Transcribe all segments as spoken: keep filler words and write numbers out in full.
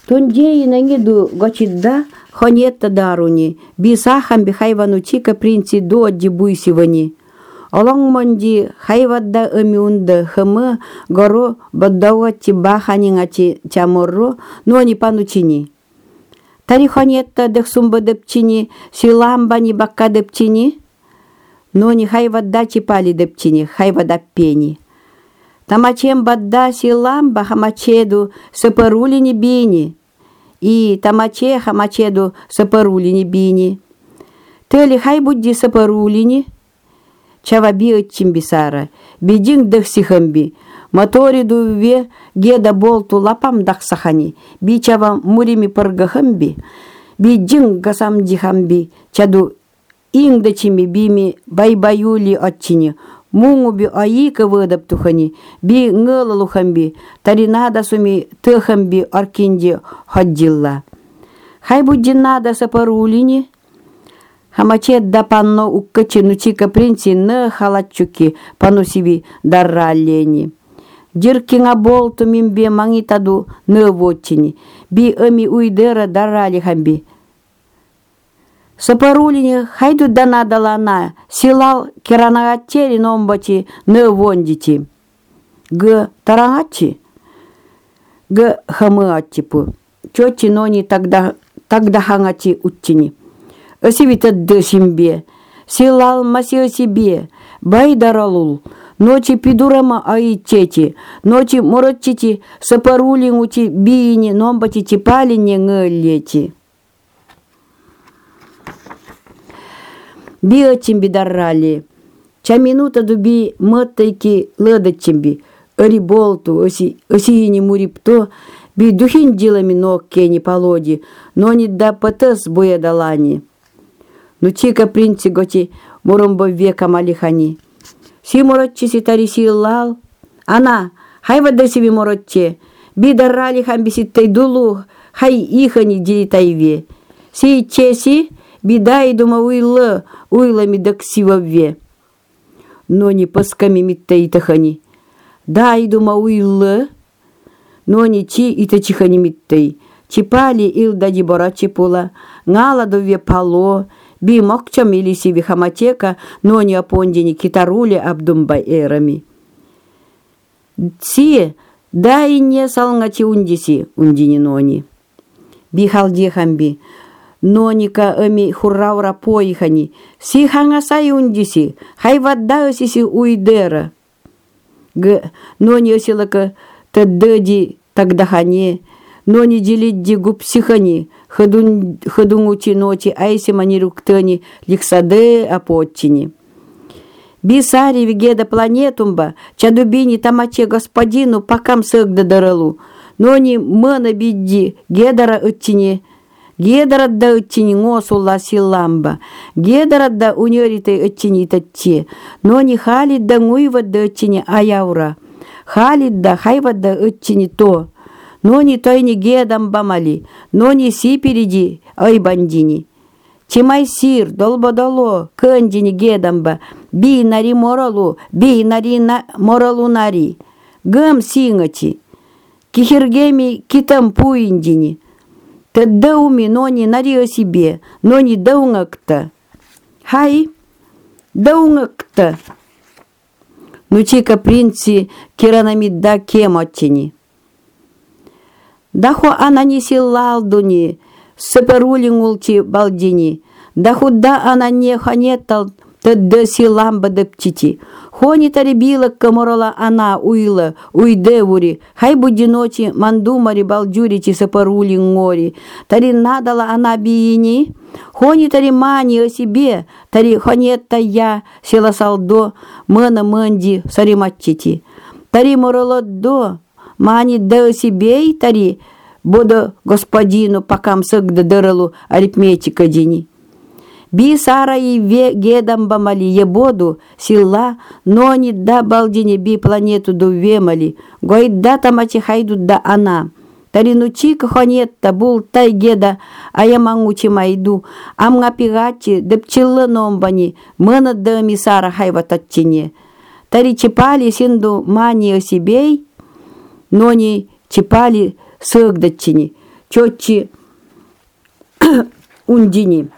Тунде инангиду гочидда хонетта даруни, бисахам би хайванучика принци доодди буйсивани. Олонгмонди хайвадда эмиунда хымы горо боддауатти баханингати чаморро нони панучини. Тари хонетта дехсумба депчини, силамбани бакка депчини, нони хайвадда чипали депчини, хайвада пени. Тамачем бадда силамба хамачеду сапарулини бини, и тамаче хамачеду сапарулини бини. Тели хайбудди сапарулини, чава биотчим бисара, бидинг дехсихамби, моториду ве геда болту лапам дахсахани, би чава мурими паргахамби, бидинг гасам дихамби, чаду ингдачими бими байбаюли отчини, мунгу би аика выдаптухани, би ngылалухамби, таринада суми тыхамби аркинди ходдилла. Хайбуддинада сапарулини, хамачет да панно уккачи нучика принци не халатчуки панусиви дарраллени. Диркинга болту мимбе мангитаду не вотчини, би эми уйдера даррали хамби. Сапарулини хайду данадалана, силал киранагачери номбачи не вондити. Г тарангачи, г хамыатчипу. Чочи нони тогда тогда хангачи утчини. Осивита дешимбе, силал маси себе, байдаралул. Ночи пидурама аичети, ночи морочити, сапарулингути бини, номбачи чипалине ngылети. Биотчимби даррали. Ча минута дуби мыттайки лыдачимби. Öri boltu, ösi, ösiini muripto, bi duhin дилами ноккени полоди, но не да патас боядалани. Ну чика принци готи муромбо века малихани. Си морочи си тари силал, ана, хай вода себе морочи, би даррали хамби ситтай дулу, хай ихани дилитайве. Си чеси, бидай дума уйла, уйлами даксиваве. Но не пасками миттайтахани. Дай дума уйла, но не чи и тачихани миттай. Чипали ил дади борачи пула, ngaladове пало, би мокчам или сиви хаматека, но не апондини китарули абдумбай эрами. Си, дай не салнгати ундиси, ундини нони. Би халди хамби, ноника эми хурраура поихани, си хангасай ундиси, хай ваддаосиси уйдера. Г, нони осилака таддади тагдахане, но не делить дигу психани, ходун ходунгучи ночи, айси манируктани, ликсаде апотчини. Бисари вигеда планетумба, чадубини тамаче господину, покам сэгда даралу, но не мэна бидди, гедара оттини, гедара да оттини ngосула силамба, гедара да уньоритой оттини татти, но не халид да ngуйва да оттини аяура, халид да хайва да оттини то, но не той не гедам бамали, но не си переди, ой бандини. Чимай сир, долбодоло, кандини гедамба, би нари моралу, би нари на моралу нари. Гам сингати, кихергеми китам пуиндини. Те дауми, но не нари о себе, но не даунгакта. Хай, даунгакта. Ну чика принци киранамидда кематчини. Даху она не силалдуни, саперулингулти балдини, даху да она не ханетал, тадда силамба дептити. Хони тарибила каморола она уйла, уйдевури, хай буди ночи мандумари балдюрити саперулингори, тари надала она биини, хони тари мани о себе, тари ханетта я, сила салдо, мэна мэнди сариматчити, тари моролодо, мани да себе тари, бодо господину покам сэгда дыралу арифметика дини. Би сара и ве гедам бамали ебоду сила, но не да балдине би планету ду вемали, гой да тамачи хайду да она. Тари нучика хонетта бул тай геда, а я мангучи майду, ам ngapigati депчилла номбани, мэна да ми сара хайва татчине. Тари чипали синду мани о себе, но не чипали сэгдачини. чотчи ундини.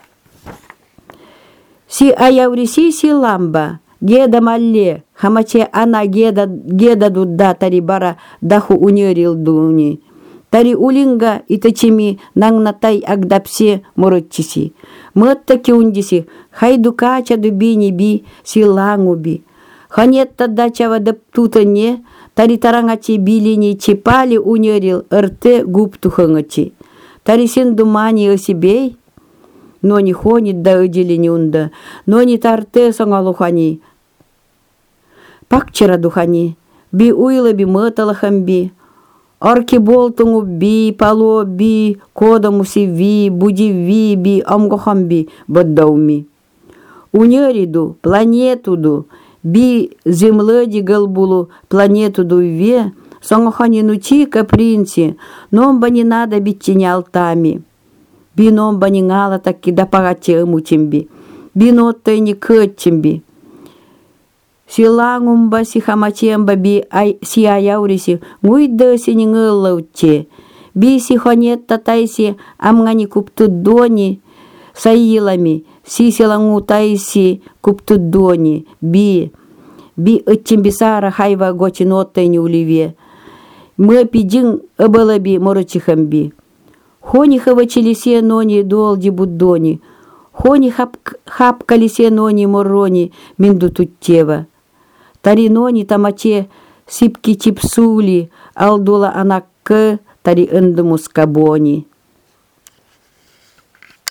Си аявриси си ламба, геда малле, хамаче ана геда геда дудда тари бара даху унерил дуни. Тари улинга итачими нангнатай агдапсе моротчиси. Мыттаки ундиси, хайду кача дубини би си лангу би. Ханетта дачава деп тутане, тари тарангачи билини чипали унерил рте гуптухангачи. Тари синдумани осибей, но не хонит да ыдилини унда, но не тарте сангалухани. Пакчера духани, би уйла би мыталахам би. Арки болтуңу би, пало би, кодамуси ви, буди ви би, амгохам би, баддауми. Унериду, планетуду, би земледи галбулу, планетуду ве, сангохани нучи капринси, номба не надо битчини алтами. Би номба не ngala таки да пагаче мучимби, би ноттой не кытчимби. Силангумба си хамачемба би ай си аяуриси муйда си нингылауче. Би си хонетта тайси амгани куптуддони саилами, си силангу тайси куптуддони. Би, би ытчимбисара хайва гочиноттай не уливе. Мы пидин ыбалаби морочихамби. Хони хавачилисе нони долди буддони. Хони хапкалисе нони морони минду туттева. Тари нони тамаче сипки чипсули, алдула анаккы тари ындымус кабони.